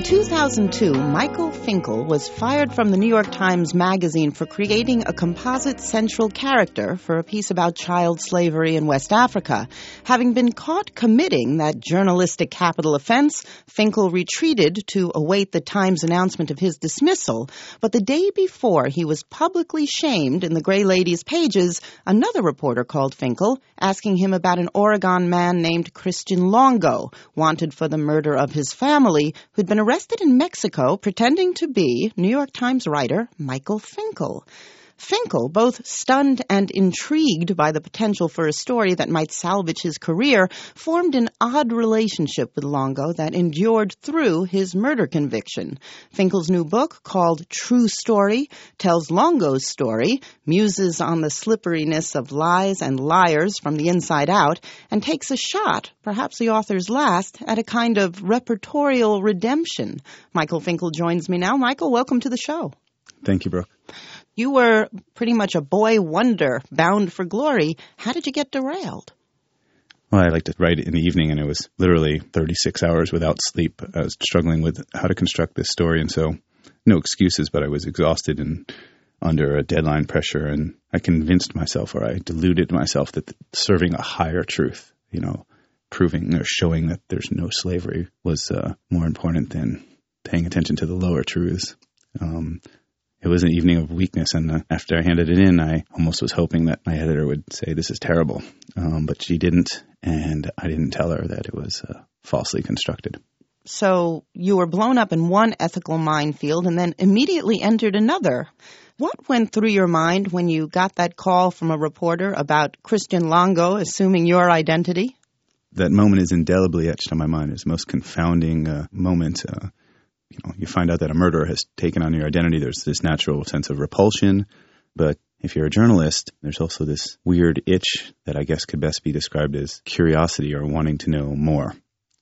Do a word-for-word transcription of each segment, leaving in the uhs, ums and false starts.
two thousand two, Michael Finkel was fired from the New York Times Magazine for creating a composite central character for a piece about child slavery in West Africa. Having been caught committing that journalistic capital offense, Finkel retreated to await the Times announcement of his dismissal. But the day before he was publicly shamed in the Gray Lady's pages, another reporter called Finkel, asking him about an Oregon man named Christian Longo, wanted for the murder of his family, who'd been arrested in Mexico pretending to be New York Times writer Michael Finkel. Finkel, both stunned and intrigued by the potential for a story that might salvage his career, formed an odd relationship with Longo that endured through his murder conviction. Finkel's new book, called True Story, tells Longo's story, muses on the slipperiness of lies and liars from the inside out, and takes a shot, perhaps the author's last, at a kind of repertorial redemption. Michael Finkel joins me now. Michael, welcome to the show. Thank you, Brooke. You were pretty much a boy wonder, bound for glory. How did you get derailed? Well, I like to write in the evening, and it was literally thirty-six hours without sleep. I was struggling with how to construct this story, and so no excuses, but I was exhausted and under a deadline pressure, and I convinced myself, or I deluded myself, that serving a higher truth, you know, proving or showing that there's no slavery was uh, more important than paying attention to the lower truths. Um It was an evening of weakness, and uh, after I handed it in, I almost was hoping that my editor would say, this is terrible. Um, but she didn't, and I didn't tell her that it was uh, falsely constructed. So you were blown up in one ethical minefield and then immediately entered another. What went through your mind when you got that call from a reporter about Christian Longo assuming your identity? That moment is indelibly etched on my mind. It's the most confounding uh, moment. Uh, You know, you find out that a murderer has taken on your identity. There's this natural sense of repulsion. But if you're a journalist, there's also this weird itch that I guess could best be described as curiosity or wanting to know more.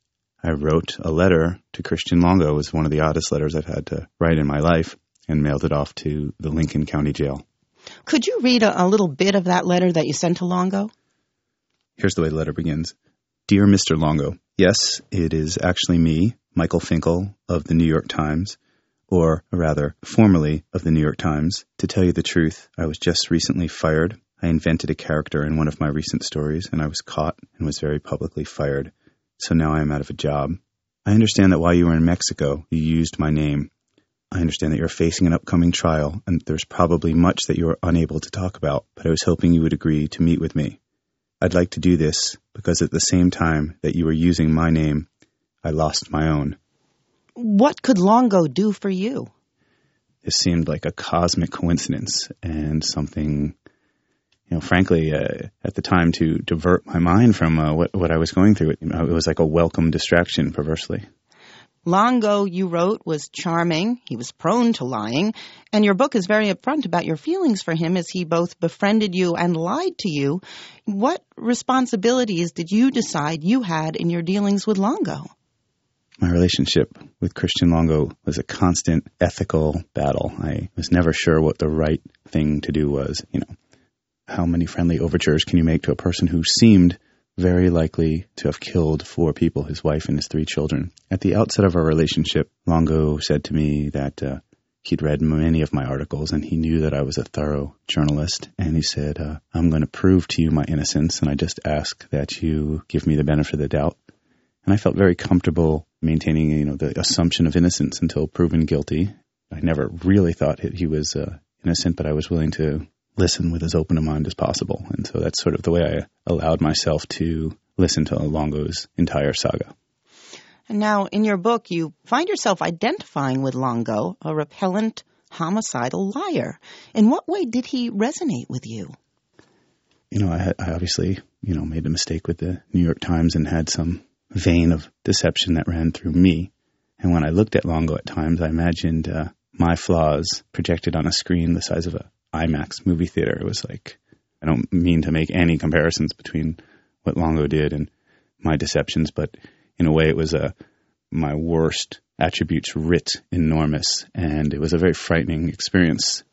I wrote a letter to Christian Longo. It was one of the oddest letters I've had to write in my life, and mailed it off to the Lincoln County Jail. Could you read a, a little bit of that letter that you sent to Longo? Here's the way the letter begins. Dear Mister Longo, yes, it is actually me, Michael Finkel of the New York Times, or rather, formerly of the New York Times. To tell you the truth, I was just recently fired. I invented a character in one of my recent stories, and I was caught and was very publicly fired. So now I am out of a job. I understand that while you were in Mexico, you used my name. I understand that you're facing an upcoming trial, and there's probably much that you are unable to talk about, but I was hoping you would agree to meet with me. I'd like to do this because at the same time that you were using my name, I lost my own. What could Longo do for you? This seemed like a cosmic coincidence and something, you know, frankly, uh, at the time to divert my mind from uh, what, what I was going through. It, you know, it was like a welcome distraction, perversely. Longo, you wrote, was charming. He was prone to lying. And your book is very upfront about your feelings for him as he both befriended you and lied to you. What responsibilities did you decide you had in your dealings with Longo? My relationship with Christian Longo was a constant ethical battle. I was never sure what the right thing to do was. You know, how many friendly overtures can you make to a person who seemed very likely to have killed four people, his wife and his three children? At the outset of our relationship, Longo said to me that uh, he'd read many of my articles and he knew that I was a thorough journalist. And he said, uh, I'm going to prove to you my innocence, and I just ask that you give me the benefit of the doubt. And I felt very comfortable maintaining, you know, the assumption of innocence until proven guilty. I never really thought he was uh, innocent, but I was willing to listen with as open a mind as possible. And so that's sort of the way I allowed myself to listen to Longo's entire saga. And now, in your book, you find yourself identifying with Longo, a repellent, homicidal liar. In what way did he resonate with you? You know, I, I obviously, you know, made a mistake with the New York Times and had some vein of deception that ran through me. And when I looked at Longo at times, I imagined uh, my flaws projected on a screen the size of a IMAX movie theater. It was like, I don't mean to make any comparisons between what Longo did and my deceptions, but in a way it was a, my worst attributes writ enormous, and it was a very frightening experience.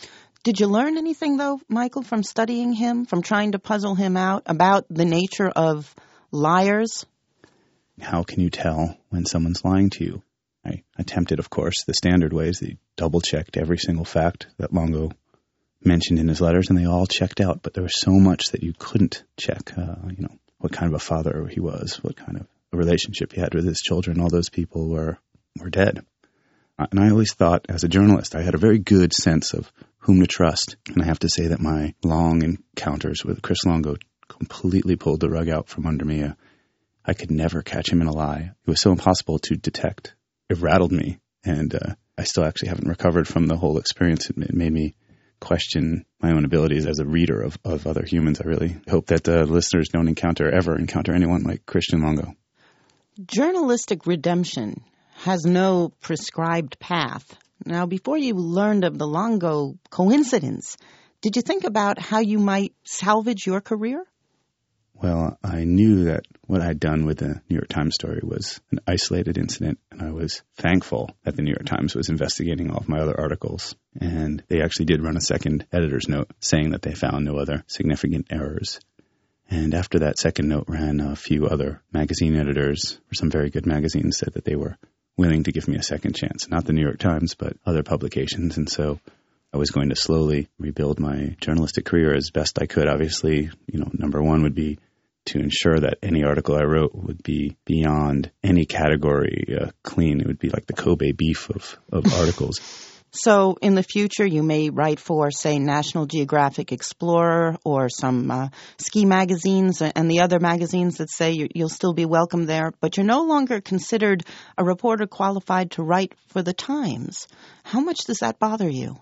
Did you learn anything, though, Michael, from studying him, from trying to puzzle him out about the nature of liars? How can you tell when someone's lying to you? I attempted, of course, the standard ways. He double-checked every single fact that Longo mentioned in his letters, and they all checked out. But there was so much that you couldn't check. Uh, you know, what kind of a father he was, what kind of a relationship he had with his children. All those people were were dead. And I always thought, as a journalist, I had a very good sense of whom to trust. And I have to say that my long encounters with Chris Longo completely pulled the rug out from under me. Uh, I could never catch him in a lie. It was so impossible to detect. It rattled me. And uh, I still actually haven't recovered from the whole experience. It made me question my own abilities as a reader of, of other humans. I really hope that uh, listeners don't encounter, ever encounter anyone like Christian Longo. Journalistic redemption has no prescribed path. Now, before you learned of the Longo coincidence, did you think about how you might salvage your career? Well, I knew that what I'd done with the New York Times story was an isolated incident, and I was thankful that the New York Times was investigating all of my other articles. And they actually did run a second editor's note saying that they found no other significant errors. And after that second note ran, a few other magazine editors for some very good magazines said that they were willing to give me a second chance. Not the New York Times, but other publications. And so I was going to slowly rebuild my journalistic career as best I could. Obviously, you know, number one would be to ensure that any article I wrote would be beyond any category uh, clean. It would be like the Kobe beef of, of articles. So in the future, you may write for, say, National Geographic Explorer or some uh, ski magazines and the other magazines that say you, you'll still be welcome there, but you're no longer considered a reporter qualified to write for the Times. How much does that bother you?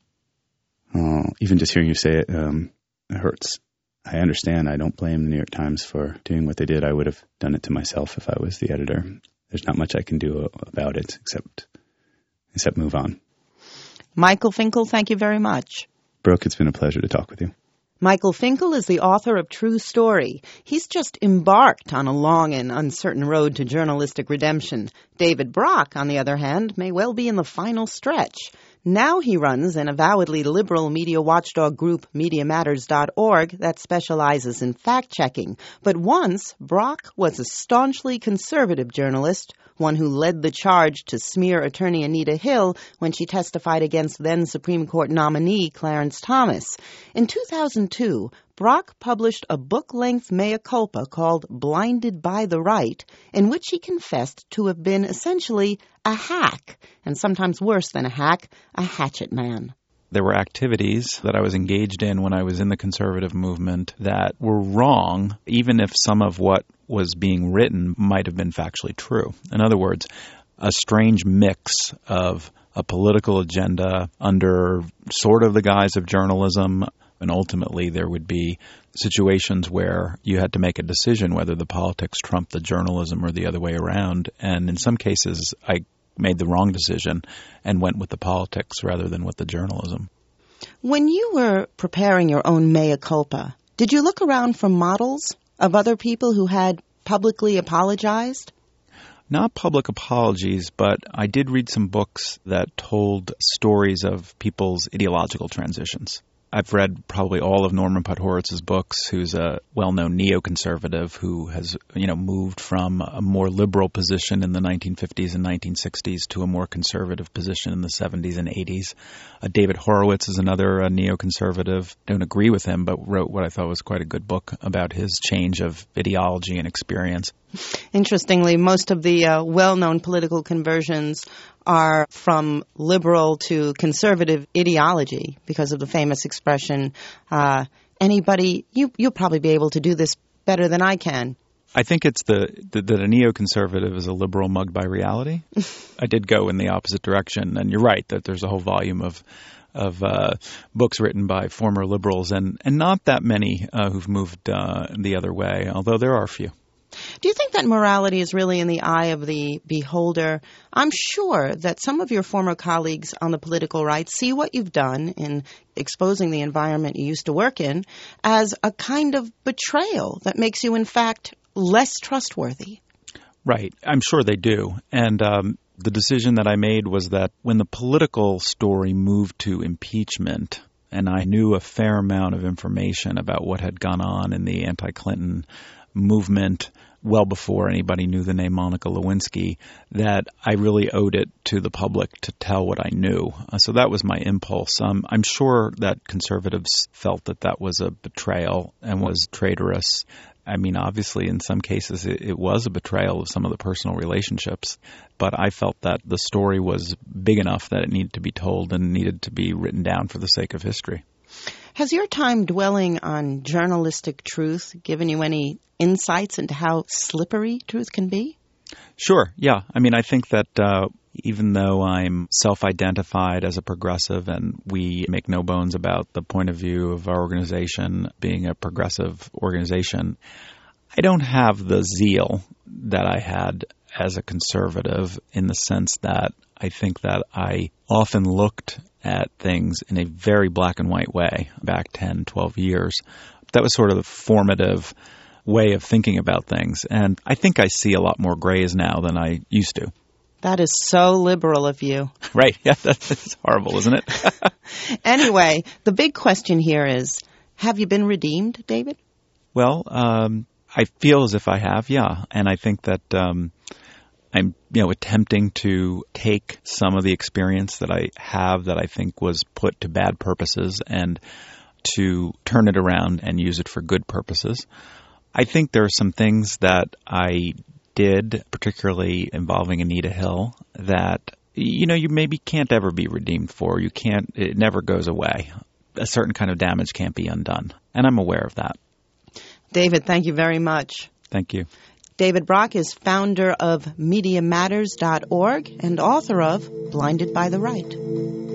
Oh, even just hearing you say it, um, it hurts. I understand. I don't blame the New York Times for doing what they did. I would have done it to myself if I was the editor. There's not much I can do about it except except move on. Michael Finkel, thank you very much. Brooke, it's been a pleasure to talk with you. Michael Finkel is the author of True Story. He's just embarked on a long and uncertain road to journalistic redemption. David Brock, on the other hand, may well be in the final stretch. Now he runs an avowedly liberal media watchdog group, media matters dot org, that specializes in fact-checking. But once, Brock was a staunchly conservative journalist, one who led the charge to smear attorney Anita Hill when she testified against then-Supreme Court nominee Clarence Thomas. In two thousand two, Brock published a book-length mea culpa called Blinded by the Right, in which he confessed to have been essentially a hack, and sometimes worse than a hack, a hatchet man. There were activities that I was engaged in when I was in the conservative movement that were wrong, even if some of what was being written might have been factually true. In other words, a strange mix of a political agenda under sort of the guise of journalism, and ultimately there would be situations where you had to make a decision whether the politics trumped the journalism or the other way around. And in some cases, I made the wrong decision and went with the politics rather than with the journalism. When you were preparing your own mea culpa, did you look around for models of other people who had publicly apologized? Not public apologies, but I did read some books that told stories of people's ideological transitions. I've read probably all of Norman Podhoritz's books, who's a well-known neoconservative who has, you know, moved from a more liberal position in the nineteen fifties and nineteen sixties to a more conservative position in the seventies and eighties. Uh, David Horowitz is another uh, neoconservative. Don't agree with him, but wrote what I thought was quite a good book about his change of ideology and experience. Interestingly, most of the uh, well-known political conversions are from liberal to conservative ideology because of the famous expression, uh, anybody, you, you'll probably be able to do this better than I can. I think it's the, the that a neoconservative is a liberal mugged by reality. I did go in the opposite direction, and you're right that there's a whole volume of of uh, books written by former liberals, and, and not that many uh, who've moved uh, the other way, although there are a few. Do you think that morality is really in the eye of the beholder? I'm sure that some of your former colleagues on the political right see what you've done in exposing the environment you used to work in as a kind of betrayal that makes you, in fact, less trustworthy. Right. I'm sure they do. And um, the decision that I made was that when the political story moved to impeachment, and I knew a fair amount of information about what had gone on in the anti-Clinton movement well before anybody knew the name Monica Lewinsky, that I really owed it to the public to tell what I knew. Uh, so that was my impulse. Um, I'm sure that conservatives felt that that was a betrayal and was traitorous. I mean, obviously, in some cases, it, it was a betrayal of some of the personal relationships, but I felt that the story was big enough that it needed to be told and needed to be written down for the sake of history. Has your time dwelling on journalistic truth given you any insights into how slippery truth can be? Sure, yeah. I mean, I think that uh, even though I'm self-identified as a progressive and we make no bones about the point of view of our organization being a progressive organization, I don't have the zeal that I had as a conservative in the sense that I think that I often looked at things in a very black and white way back ten, twelve years. That was sort of the formative way of thinking about things. And I think I see a lot more grays now than I used to. That is so liberal of you. Right. Yeah, that's horrible, isn't it? Anyway, the big question here is, have you been redeemed, David? Well, um, I feel as if I have, yeah. And I think that um, I'm, you know, attempting to take some of the experience that I have that I think was put to bad purposes and to turn it around and use it for good purposes. I think there are some things that I did, particularly involving Anita Hill, that, you know, you maybe can't ever be redeemed for. You can't, it never goes away. A certain kind of damage can't be undone. And I'm aware of that. David, thank you very much. Thank you. David Brock is founder of media matters dot org and author of Blinded by the Right.